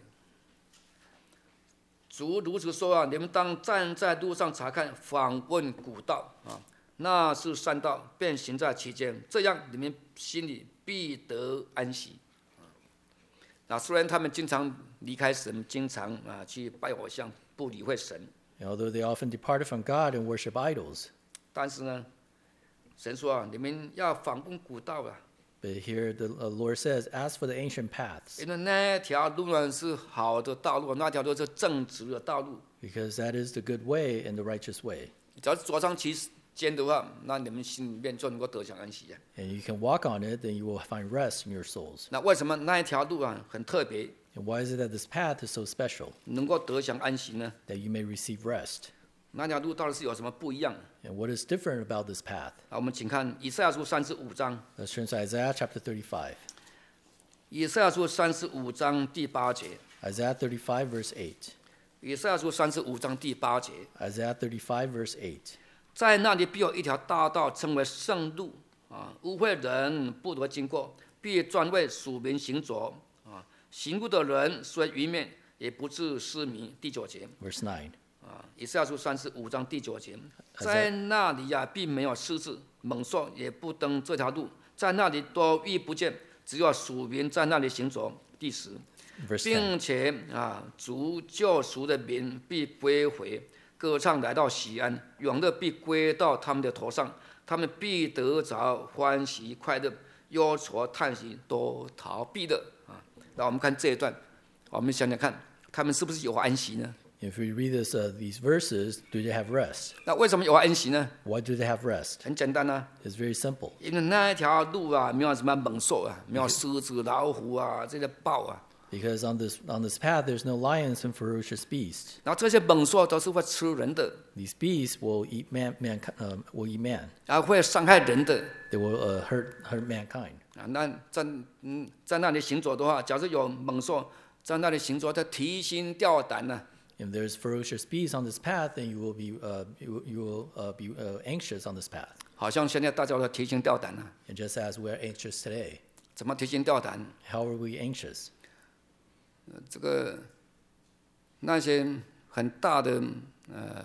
主如此说啊，你们当站在路上查看，访问古道啊，那是善道，便行在其间，这样你们心里必得安息。那虽然他们经常离开神，经常啊去拜偶像，不理会神， And although they often departed from God and worship idols, 但是呢，神说啊，你们要访问古道啊， but here the uh, Lord says, "Ask for the ancient paths, 因为那条路呢是好的道路，那条路是正直的道路。 because that is the good way and the righteous way. 只要是走上其间的话，那你们心里面就能够得享安息啊。 And you can walk on it, then you will find rest in your souls." 那为什么那一条路啊很特别， And why is it that this path is so special, 能够得享安息呢？ that you may receive rest? 那条路到底是有什么不一样？ And what is different about this path? 啊，我们请看以赛亚书三十五章， Let's turn to Isaiah chapter thirty-five. 以赛亚书三十五章第八节， Isaiah thirty-five, verse eight. 以赛亚书三十五章第八节， Isaiah thirty-five, verse eight. 在那里必有一条大道，称为圣路啊，污秽人不得经过，必专为属民行走啊。行路的人虽愚昧，也不致失迷。第九节 Verse nine. 啊，以赛亚书三十五章第九节，在那里呀、啊，并没有狮子、猛兽，也不登这条路，在那里都遇不见，只有属民在那里行走。第十， Verse ten. 并且啊，主救赎的民必归回。歌唱来到西安，永乐必归到他们的头上，他们必得着欢喜快乐，忧愁叹息都逃避的啊。那我们看这一段，我们想想看，他们是不是有安息呢？ If we read this, uh, these verses, do they have rest? 那为什么有安息呢？ Why do they have rest? 很简单啊， It's very simple. 因为那一条路啊，没有什么猛兽啊，没有狮子、老虎啊，这些豹啊。 Because on this on this path, there's no lions and ferocious beasts. 然后这些猛兽都是会吃人的， These beasts will eat man, man um, will eat man. 然后会伤害人的。 They will uh, hurt hurt mankind. 啊，那在嗯在那里行走的话，假如有猛兽在那里行走，它提心吊胆呢、啊。 If there's ferocious beasts on this path, then you will be uh, you, you will uh, be uh, anxious on this path. 好像现在大家都提心吊胆啊。 And just as we're anxious today, 怎么提心吊胆？ how are we anxious? 这个那些很大的呃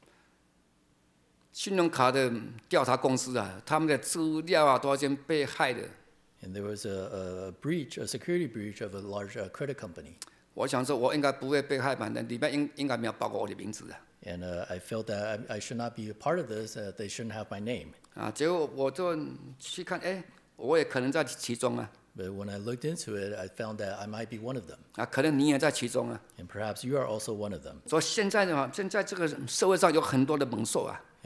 信用卡的调查公司啊，他们的资料啊都已经被害了。 And there was a, a breach, a security breach of a large uh, credit company. 我想说，我应该不会被害吧？那里面应应该没有包括我的名字啊。 And uh, I felt that I, I should not be a part of this, uh, they shouldn't have my name. 啊，结果我就去看，哎，我也可能在其中啊。 But when I looked into it, I found that I might be one of them. 啊，可能你也在其中啊。 And perhaps you are also one of them. 所以现在呢，现在这个社会上有很多的猛兽啊。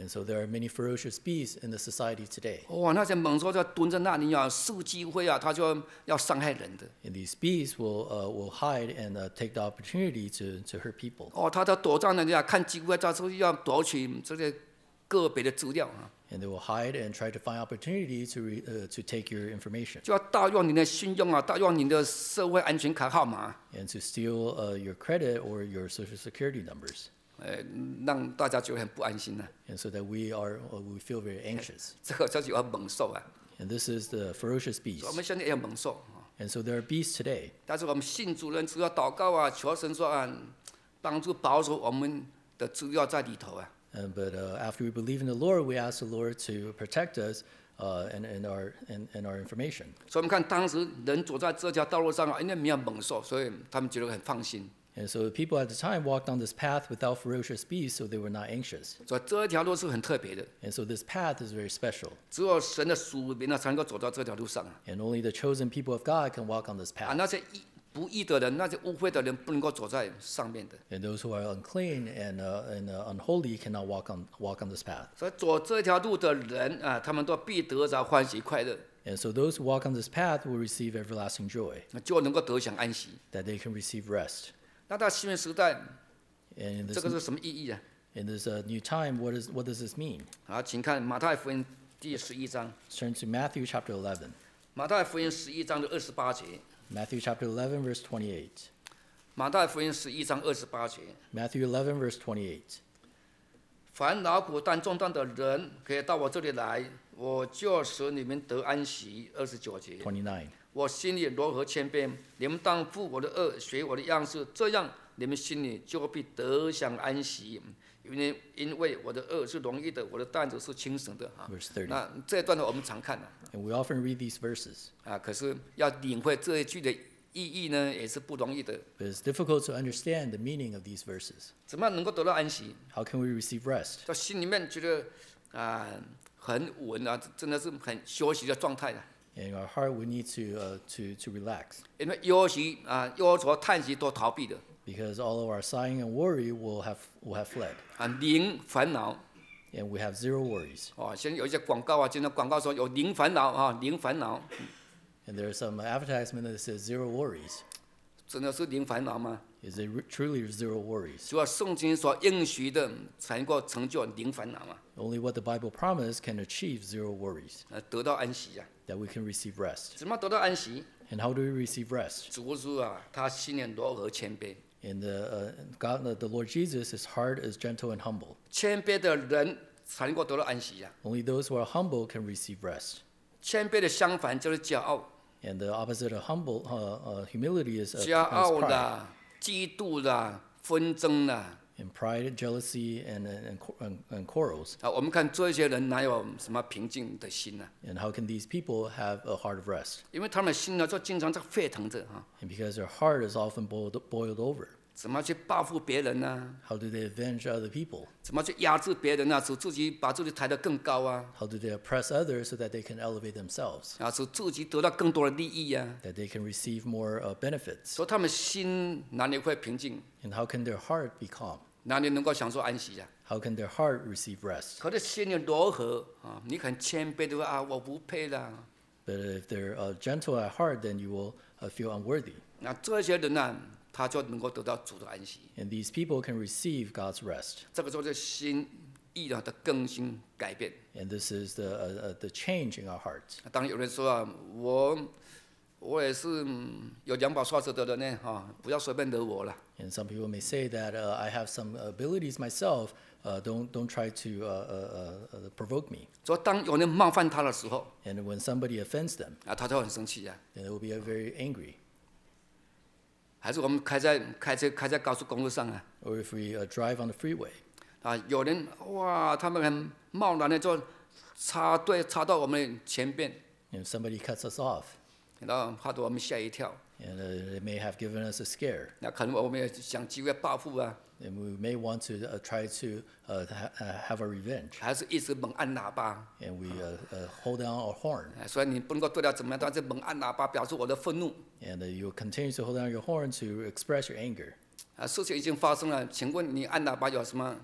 And so there are many ferocious beasts in the society today. 哇，那些猛兽就蹲在那里啊，伺机会啊，他就要伤害人的。 And these beasts will uh, will hide and uh, take the opportunity to, to hurt people. 哦，他在躲在那里啊，看机会，他说要夺取这些个别的资料啊， And they will hide and try to find opportunity to re, uh, to take your information 就要盗用你的信用啊，盗用你的社会安全卡号码， and to steal uh, your credit or your social security numbers. 呃，让大家觉得很不安心呢、 And so that we are uh, we feel very anxious. 这个就是有猛兽啊， And this is the ferocious 我 beast. 们现在也有猛兽啊， And so there are beasts today. 但是我们信主人只要祷告啊，求神说啊，帮助保守我们的资料在里头啊。 And, but uh, after we believe in the Lord, we ask the Lord to protect us uh, and, and, our, and, and our information. 所以我们看当时人走在这条道路上啊，因为没有猛兽，所以他们觉得很放心。 And so the people at the time walked on this path without ferocious beasts, so they were not anxious. 所以这条路是很特别的， And so this path is very special. 只有神的属民啊才能够走到这条路上啊。 And only the chosen people of God can walk on this 啊， path. 那些义不义的人，那些污秽的人，不能够走在上面的。 And those who are unclean and, uh, and uh, unholy cannot walk on, walk on this path. 所以走这条路的人啊，他们都必得着欢喜快乐， And so those who walk on this path will receive everlasting joy, 就能够得享安息。 that they can receive rest. 那到新约时代， And in 这 this, 个是什么意义啊？ in this uh, new time, what, is, what does this mean? 好，请看马太福音第十一章， Let's turn to Matthew chapter eleven. 马太福音十一章的二十八节， Matthew chapter eleven, verse twenty-eight. 马太福音十一章二十八节。 Matthew eleven, verse twenty-eight. 凡劳苦担重担的人，可以到我这里来，我就使你们得安息。二十九节。 twenty-nine. 我心里柔和谦卑，你们当负我的恶，学我的样式，这样你们心里就必得享安息。因为因为我的恶是容易的，我的担子是轻省的啊。 Verse thirty. 那这一段呢，我们常看的 And we often read these verses, 啊，可是要领会这一句的意义呢，也是不容易的。 but it's difficult to understand the meaning of these verses. 怎么样能够得到安息？ How can we receive rest? 在心里面觉得啊很稳啊，真的是很休息的状态的。 In our heart, we need to, uh, to, to relax, 因为忧息啊、忧愁、叹息都逃避的 because all of our sighing and worry will have, will have fled, 啊，零烦恼 and we have zero worries. 哦。现在有一些广告啊，经常广告说有零烦恼啊，零烦恼， And there's some advertisement that says zero worries. 真的是零烦恼吗？ Is it re- truly zero worries? 只有圣经所应许的才能够成就零烦恼嘛， Only what the Bible promised can achieve zero worries, 呃，得到安息啊。 that we can receive rest. 怎么得到安息？ And how do we receive rest? 主是啊，他心里柔和谦卑， In the, uh, God, the Lord Jesus, his heart is gentle and humble. 谦卑的人才能够得到安息啊。 Only those who are humble can receive rest. 谦卑的相反就是骄傲， And the opposite of humble, uh, uh, humility is, uh, 骄 is 傲 pride. 啦、嫉妒啦、纷争啦。 And pride, jealousy, and, and, and, and quarrels. 啊，我们看这些人哪有什么平静的心呢、 And how can these people have a heart of rest? 因为他们的心呢，就经常在沸腾着啊， And because their heart is often boiled, boiled over. 怎么去报复别人呢、 How do they avenge other people? 怎么去压制别人呢、使自己把自己抬得更高啊， How do they oppress others so that they can elevate themselves? 啊，使自己得到更多的利益啊， That they can receive more uh, benefits? 所以他们心哪里会平静， And how can their heart be calm? 哪里能够享受安息啊？ How can their heart receive rest? 可是心里柔和啊，你很谦卑的说啊，我不配啦。 But if they're uh, gentle at heart, then you will uh, feel unworthy. 那这些人呢，他就能够得到主的安息。 And these people can receive God's rest. 这个就是心意啊的更新改变。 And this is the, uh, uh, the change in our hearts. 当然有人说啊，我我也是嗯有两把刷子的人呢，哈、不要随便惹我了。 And some people may say that uh, I have some abilities myself. Uh, don't, don't try to uh, uh, uh, provoke me. 所以当有人冒犯他的时候， And when somebody offends them, 啊，他就很生气啊。 then they will be uh, very angry. 还是我们开在开车开在高速公路上啊， Or if we uh, drive on the freeway, 啊，有人哇，他们很贸然的就插队插到我们前边， and somebody cuts us off, 然后怕得我们吓一跳。 and uh, it may have given us a scare. 那可能我们也想机会报复啊， And we may want to uh, try to uh, ha- uh, have a revenge. 还是一直猛按喇叭。 And we uh, uh, hold down our horn. 啊，所以你不能够对他怎么样，但是猛按喇叭表示我的愤怒。 And uh, you continue to hold down your horn to express your anger. 啊，事情已经发生了，请问你按喇叭有什么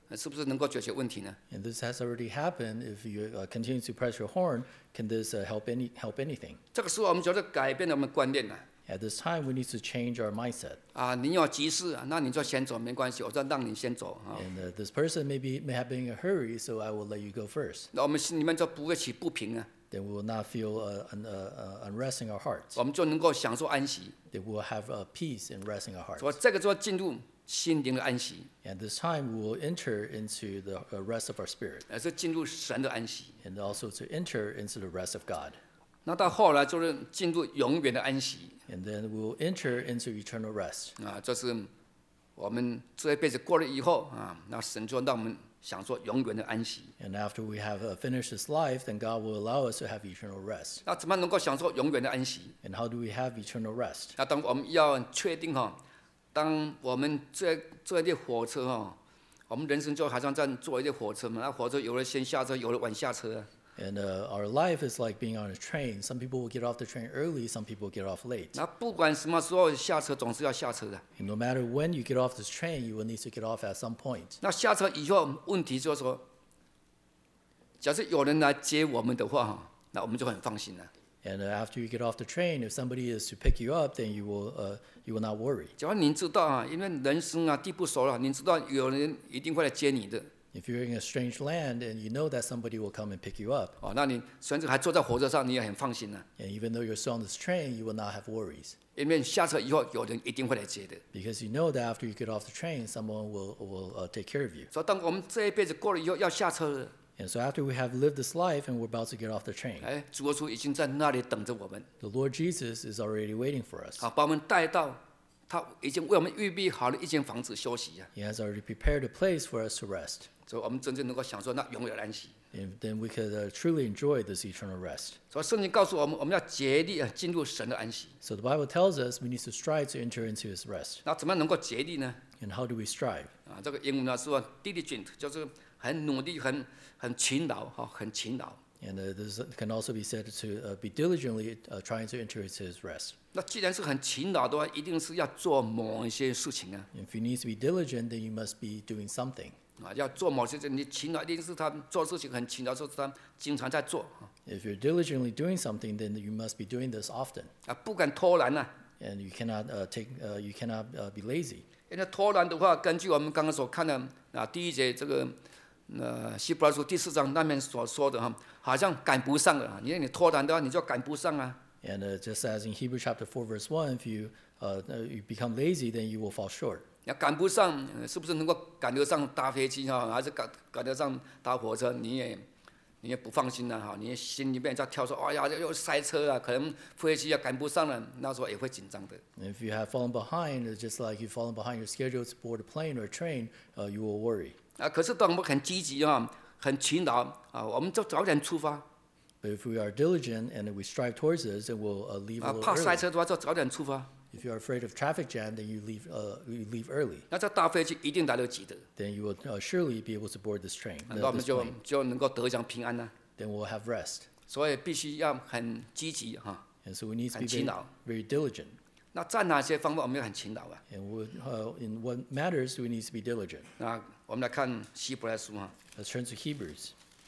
是不是能够解决问题呢？ And this has already happened. If you uh, continue to press your horn, can this uh, help any help anything? 这个时候我们就要改变我们的观念了。 At this time, we need to change our mindset. 啊，你有急事啊，那你就先走，没关系，我就让你先走啊。 And uh, this person may be may have been in a hurry, so I will let you go first. 那我们心里面就不会起不平啊， Then we will not feel uh, un, uh, uh, unrest in our hearts. 我们就能够享受安息。 That we will have uh, peace and rest in our hearts. 所以这个就要进入心灵的安息， And this time, we will enter into the uh, rest of our spirit, 而是进入神的安息。 and also to enter into the rest of God. 那到后来就是进入永远的安息 And then we will enter into eternal rest. 啊，这是我们这一辈子过了以后啊，那神就让我们享受永远的安息。 And after we have uh, finished this life, then God will allow us to have eternal rest. 那怎么能够享受永远的安息？ And how do we have eternal rest? 那当我们要确定哈，当我们坐坐一列火车哈，我们人生就好像在坐一列火车嘛，那火车有的先下车，有的晚下车啊。 And uh, our life is like being on a train. Some people will get off the train early, some people will get off late. 那不管什么时候下车，总是要下车的。 And no matter when you get off this train, you will need to get off at some point. 那下车以后，问题就是说，假设有人来接我们的话哈，那我们就很放心了。 And uh, after you get off the train, if somebody is to pick you up, then you will uh, you will not worry. 假如您知道啊，因为人生啊地不熟了，您知道有人一定会来接你的 If you're in a strange land and you know that somebody will come and pick you up, 哦，那你甚至还坐在火车上，你也很放心了， and even though you're still on this train, you will not have worries. 因为下车以后有人一定会来接的。 Because you know that after you get off the train, someone will, will uh, take care of you. 所以当我们这一辈子过了以后要下车了， And so after we have lived this life and we're about to get off the train, 哎，主耶稣已经在那里等着我们， the Lord Jesus is already waiting for us. 啊，把我们带到他已经为我们预备好了一间房子休息啊， He has already prepared a place for us to rest. 所以我们真正能够享受那永远的安息。 And then we could uh, truly enjoy this eternal rest. 所以圣经告诉我们，我们要竭力啊进入神的安息。 So the Bible tells us we need to strive to enter into his rest. 那怎么样能够竭力呢？ And how do we strive? 啊，这个英文呢是说 diligent，就是很努力、很很勤劳，哈，很勤劳。 And uh, this can also be said to uh, be diligently uh, trying to enter into his rest. 那既然是很勤劳的话，一定是要做某一些事情啊， If you need to be diligent, then you must be doing something. 啊，要做某些事，你勤劳一定是他做事情很勤劳，就是他经常在做啊， If you're diligently doing something, then you must be doing this often. 啊，不敢偷懒呐、啊。 And you cannot uh, take, uh, you cannot uh, be lazy. 因为偷懒的话，根据我们刚刚所看的啊，第一节这个呃希伯来书第四章那边所说的哈，好像赶不上了啊。因为你偷懒的话，你就赶不上啊。 And uh, just as in Hebrews chapter four, verse one, if you, uh, uh, you become lazy, then you will fall short. 要赶不上，呃是不是能够赶得上搭飞机哈，还是赶赶得上搭火车？你也你也不放心了哈，你心里面在跳说，哎呀，又塞车啊，可能飞机要赶不上了，那时候也会紧张的。 And if you have fallen behind, it's just like you've fallen behind your schedule to board a plane or a train, uh, you will worry. 啊，可是当我们很积极哈，很勤劳啊，我们就早点出发。 But if we are diligent and we strive towards this, then we'll uh, leave a 啊， little 怕塞 early. 车的话就早点出发。 If you are afraid of traffic jam, then you leave, uh, you leave early. 那这搭飞机一定来得及的， Then you will uh, surely be able to board this train, 那 uh, 我们 this 就 plane. 就能够得享平安呢。 Then we'll have rest. 所以必须要很积极哈。 And so we need to be 很勤 very, 劳。 very diligent. 那在哪些方面我们要很勤劳啊？ And we, uh, in what matters do we need to be diligent? 那我们来看希伯来书哈， Let's turn to Hebrews.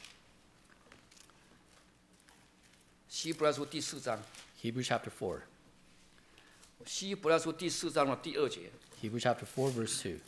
希伯来书第四章， Hebrews chapter four. 希伯来书第四章的第二节， Hebrews chapter four, verse two.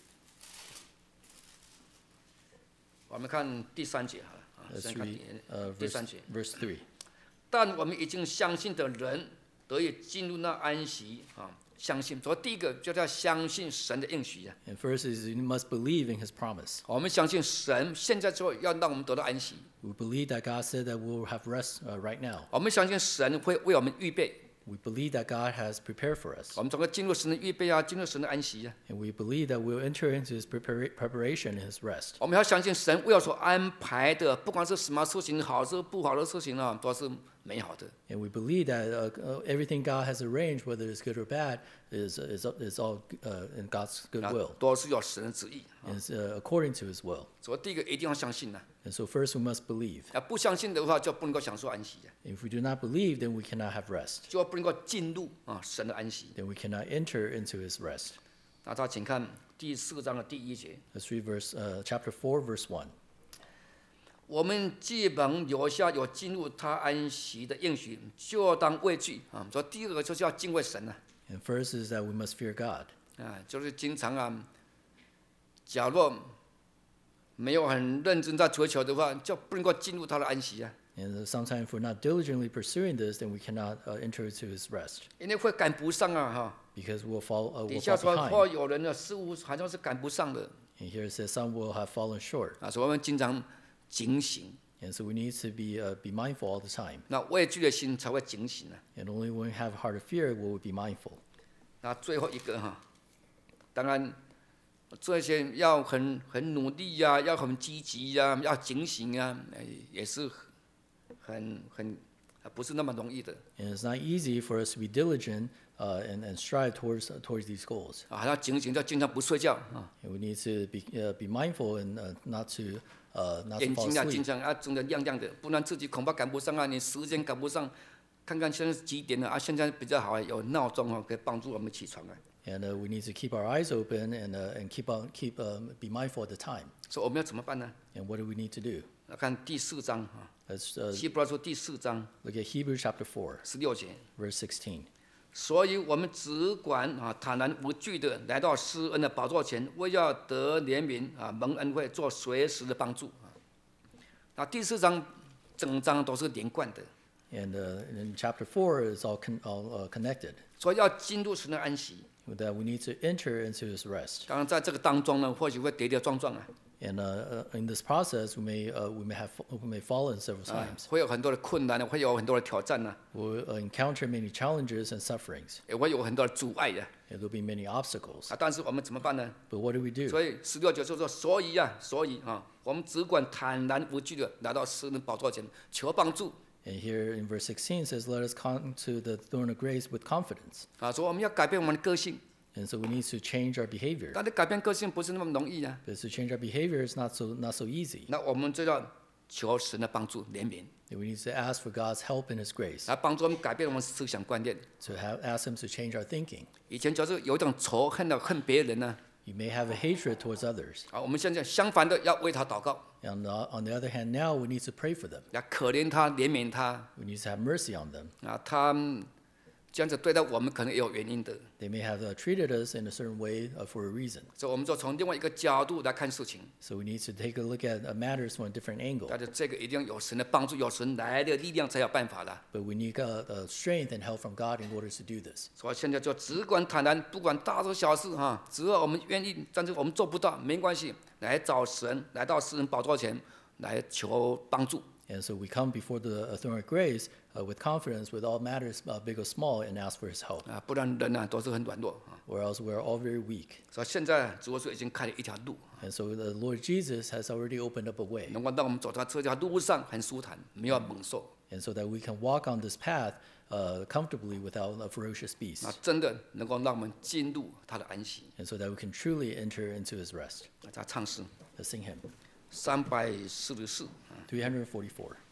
我们看第三节好了啊， Let's 先看 read 第 uh, 第 verse, 三节。 verse three. 但我们已经相信的人得以进入那安息啊，相信。所以第一个就叫相信神的应许啊。 And first is you must believe in his promise. 我们相信神现在就要让我们得到安息， We believe that God said that we will have rest uh, right now. 我们相信神会为我们预备， We believe that God has prepared for us. 我们总会进入神的预备啊，进入神的安息啊。 And we believe that we'll enter into his prepara- preparation and his rest. 我们要相信神为我所安排的，不管是什么事情，好事不好的事情啊，都是美好的。 And we believe that uh, uh, everything God has arranged, whether it's good or bad, is, is, is all uh, in God's good 啊 will. 都是有神的旨意。 And it's uh, according to his will. 所以第一个一定要相信呐、 And so first we must believe. 啊，不相信的话就不能够享受安息啊， If we do not believe, then we cannot have rest. 就不能够进入啊神的安息。 Then we cannot enter into his rest. 那他请看第四章的第一节。 Let's read verse, uh, chapter four, verse one. 我们既蒙留下有进入他安息的应许，就当畏惧啊。说第二个就是要敬畏神啊。 And first is that we must fear God. 啊，就是经常啊，假若没有很认真在追求的话，就不能够进入他的安息啊。 And sometimes if we're not diligently pursuing this, then we cannot uh, enter into His rest. 因为会赶不上啊，哈。 Because we'll fall, uh, 底 we'll 下 fall 说 behind. 或有人的似乎好像是赶不上的 And here it says some will have fallen short. 啊，所以我们经常警醒， And so we need to be, uh, be mindful all the time. 那畏惧的心才会警醒啊。 And only when we have a heart of fear will we be mindful. 那最后一个哈，当然这些要很很努力呀、啊，要很积极呀、啊，要警醒啊，也是很很不是那么容易的。 And it's not easy for us to be diligent uh, and, and strive towards, uh, towards these goals. 啊，要警醒，要经常不睡觉啊， And we need to be, uh, be mindful and uh, not to, uh, not to 眼 fall 睛要经 asleep. 常要睁得亮亮的，不然自己恐怕赶不上啊，你时间赶不上。看看现在是几点了啊？现在比较好，有闹钟哦，可以帮助我们起床啊。 And uh, we need to keep our eyes open and, uh, and keep, on, keep um, be mindful of the time. 所以我们要怎么办呢？ And what do we need to do? 来看第四章啊， Let's uh, 希伯来书第四章 look at Hebrews chapter four, 十六节。 verse sixteen. 所以我们只管啊坦然无惧的来到施恩的宝座前，为要得怜悯啊蒙恩惠，做随时的帮助啊。那第四章整章都是连贯的， And uh, in chapter four, it's all, con- all uh, connected. 所以要进入神的安息。 That we need to enter into His rest. 当然在这个当中呢，或许会跌跌撞撞啊， And uh, uh, in this process, we may, uh, we may have we may fallen several 啊 times. 会有很多的困难，会有很多的挑战呢， We'll uh, encounter many challenges and sufferings. 也会有很多的阻碍的 And there'll be many obstacles. 啊。但是我们怎么办呢？ But what do we do? 所以十六节就说，所以啊，所以啊，我们只管坦然无惧的来到施恩宝座前求帮助 And here in verse sixteen it says, "Let us come to the throne of grace with confidence." 啊，说我们要改变我们的个性。 And so we need to change our behavior. 但是改变个性不是那么容易啊。 Because to change our behavior is not so not so easy. 那我们就要求神的帮助、怜悯， And we need to ask for God's help and His grace 来帮助我们改变我们思想观念。 to have, ask Him to change our thinking. 以前就是有一种仇恨的恨别人呢、 You may have a hatred towards others. 啊，我们现在相反的要为他祷告， On the, on the other hand, now we need to pray for them. 要可怜他、怜悯他 We need to have mercy on them. 啊，他这样子对待我们可能也有原因的， They may have uh, treated us in a certain way uh, for a reason. 所以我们就从另外一个角度来看事情。 So we need to take a look at uh, matters from a different angle. 但是这个一定要有神的帮助，有神来的力量才有办法啦。 But we need uh, uh, strength and help from God in order to do this. 所以现在就只管坦然，不管大事小事哈，只要我们愿意，但是我们做不到没关系，来找神，来到世人宝座前来求帮助。 And so we come before the throne of grace uh, with confidence with all matters, uh, big or small, and ask for His help. 啊，不然人呢、都是很软弱啊。 Or else we're all very weak. 所以现在主耶稣已经开了一条路， And so the Lord Jesus has already opened up a way. 能够让我们走在这条路上很舒坦，没有猛兽。 And so that we can walk on this path uh, comfortably without a ferocious beast. 啊，真的能够让我们进入他的安息。 And so that we can truly enter into His rest. 啊，在唱诗 Let's sing Him. 三百四十四。 three forty-four.